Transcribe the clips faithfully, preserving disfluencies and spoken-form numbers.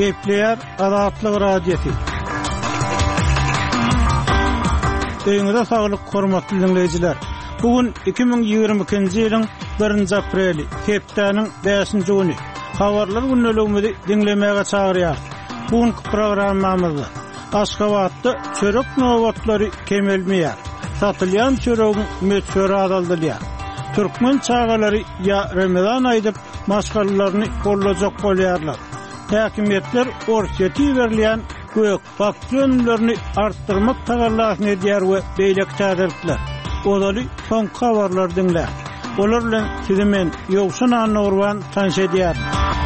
Gepleyer Azatlyk radiosi. Öňüňizde saglyk, hormatly dinleyijiler. Bugün iki bin ýygrimi ikinji ýylyň birinji apreli, hepdeniň beşinji güni. Habarlar günneligimizi dinlemäge çagyrýar. Bugünkü programmamyzda Aşgabatda çörek nowatlary kemelmeýär. Satylýan çöregiň meçhuri azaldylýar. Türkmen çagalary ya Ramazan aýdyp maşgallaryny gollajak bolýarlar. Häkimetler orşety berilýän göýük faktörlerini arttırmak tagallasyny edýär we beýlek täzirler. Olaly soň habarlar dinlä. Olar bilen sizi men Ýogşan Anurwan tanış edýär.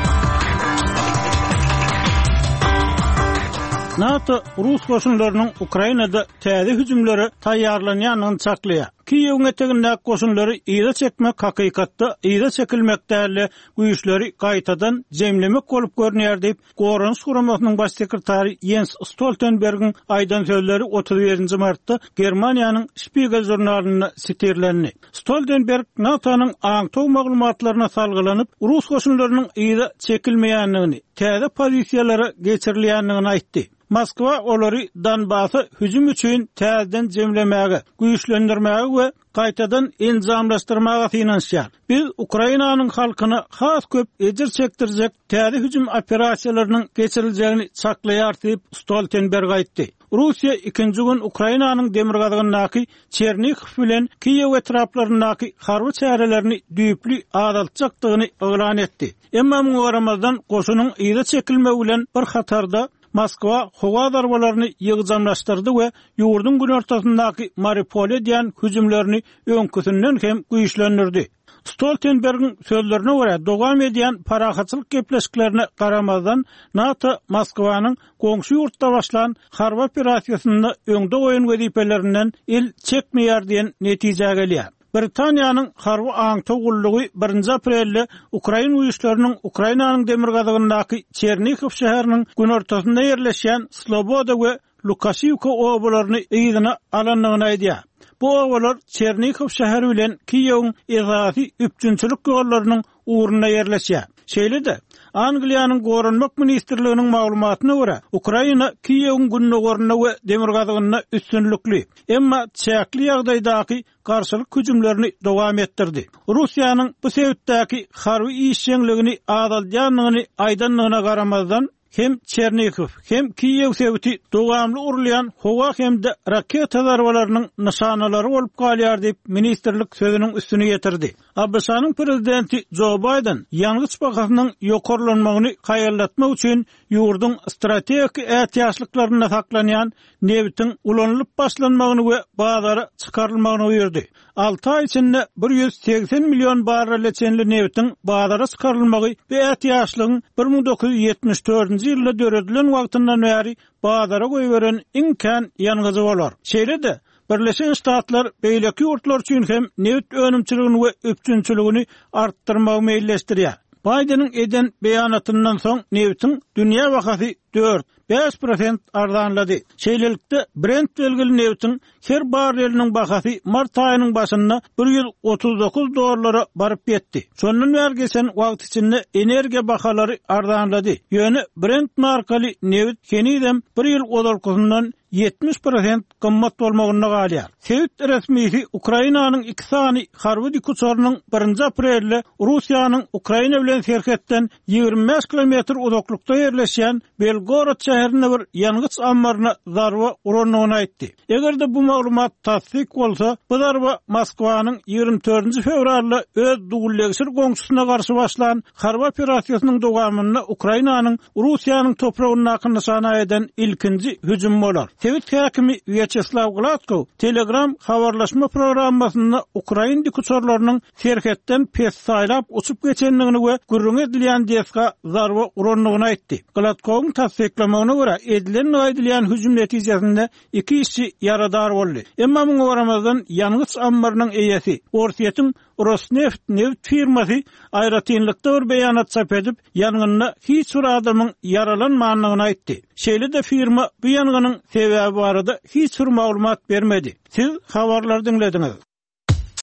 NATO Rus goşunlarynyň Ukrainada täze hüjümlere taýýarlanýanyny çaklaýar. Kiýewiň eteginde goşunlary ýyda çekmek hakykatda ýyda çekilmekdäli güýçleri gaýtadan jemlemek bolup görnýär diýip Goran Suramasynyň baş sekretary Jens Stoltenbergiň aýdan sözleri otuz birinji martda Germaniýanyň Spiegel jurnalyna sitirlendi. Stoltenberg NATO'nyň aňtow maglumatlaryna salgylanyp Rus goşunlarynyň ýyda çekilmeýänligini, täze pozisiýalara geçirilýänligini aýtdy. Moskwa olary Donbassy hüjüm üçin täzeden jemlemäge, güýçlendirmäge we gaýtadan enzamlaşdyrmaga finansiýar. Biz Ukrainanyň halkyna has köp ejir çekdirjek täze hüjüm operasiýalarynyň geçirilýäni çaklaýar diýip Stoltenberg aýtdy. Russiýa ikinji gün Ukrainanyň demir gazygynyňky Çernihiv bilen Kiýew etraplarynyňky harby çärelerini düýpli azaltjakdygyny oglan etdi. Emma muňa garamazdan goşunyň ýyda çekilme bilen bir hatarda Moskwa howa darbalaryny ýygyjamlaşdyrdy we ýurdun gün ortasyndaky Mariupol diýen hüjümlerini öňküsünden hem güýçlendirdi. Stoltenbergiň sözlerine görä, dowam edýän parahatçylyk gepleşiklerine garamazdan NATO Moskwanyň goňşy ýurtda başlan harby operasiýasyny öňde goýan wezipelerinden el çekmeýär diýen netije gelýär. Britaniýanyň harby aňtow gullugy birinji aprelde Ukraina güýçleriniň Ukrainanyň demir gazygynyňky Çernihiv şäheriniň gün ortasynda ýerleşýän Sloboda we Lukashiwka obalaryny ýygyna alanlygyny aýdýar. Bu obalar Çernihiv şäheri bilen Kiýewiň esasy üpçünçilik ýollarynyň uğruna ýerleşýär. Şeýle-de Angliýanyň Gorunmak ministrliginiň maglumatyna görä, Ukraina Kiýewiň günnegoruna we demir gazygynyna üstünlükli. Emma çäkli ýagdaýdaky garşylyk hüjümlerini dowam etdirdi. Russiýanyň bu sebäpdäki harby işçiligini azaldýanlygyny aýdanlygyna garamazdan hem Çernihiv hem Kiýew sebäti dowamly urulýan howa hemde raketa zarbalarynyň nişanalary bolup galýar diýip ministrlik sözüniň üstüne ýetirdi. A B S-nyň prezidenti Joe Biden ýangyç bagasynyň ýokarlanmagyny haýallatmak üçin ýurdun strategik ähtiýaçlyklaryna saklanýan neftiň ulanylyp başlanmagyny we bazara çykarylmagyny buyurdy. alty ay içinde bir yüz seksen milyon barrel leçenli neftiň bazara çykarylmagy we ähtiýaçlygyň bir ming dokuz yüz ýetmiş dördünji ýylda döredilen wagtyndan bäri bazara goýberen imkan ýanyňyzy bolar. Şeýle-de Birleşen Ştatlar beýleki ýurtlar üçin hem neft önümçiligini we üpçünçiligini arttyrmagy meýilleşdirýär. Bidenin eden beýanatyndan soň neftiň dünýä bahasy dört beş prosent arzanlady. Şeýlelikde Brent belgili neftiň her barreliniň bahasy mart aýynyň başynda bir yüz otuz dokuz dollara baryp ýetdi. Şondan bäri geçen wagt içinde energiýa bahalary arzanlady. Ýöne Brent markaly neft kenidem bir ýyl odalkysyndan yetmiş prosent gymmat bolmagyna galýar. Sewit resmisi Ukrainanyň iki sany harby dikuçarynyň birinji aprelde Russiýanyň Ukraina bilen serhetden ýigirmi beş kilometr uzaklykda ýerleşýän Belgorod şäherine bir ýangyç ambaryna zarba uranlygyny aýtdy. Egerde bu maglumat tasdik bolsa, bu zarba Moskwanyň ýygrimi dördünji fevralda öz dugullegşir goňşusyna garşy başlan harby operasiýasynyň dowamyna Ukrainanyň Russiýanyň topragyna nişana eden ilkinji hüjüm bolar. Sewit häkimi Vyacheslav Gladkov Telegram habarlaşma programmasyna Ukraina dikuçarlarynyň serhetden pes saýlap uçup geçenligini we gürrüň edilýän diýeska zarba uranlygyny aýtdy. Gladkowyň tasdiklamagyna görä edilen aýdylýan hüjüm netijesinde iki işçi ýaradar boldy. Emma muňa garamazdan ýangyç ambarynyň eýesi Orsiýetiň Rosneft neft firmasy aýratynlykda bir beýanat çap edip, ýangynda hiç bir adamyň yaralanmagyny aýtdy. Şeýle-de firma bu ýangynyn sebäbi barada hiç bir maglumat bermedi. Siz habarlar dinlediňiz.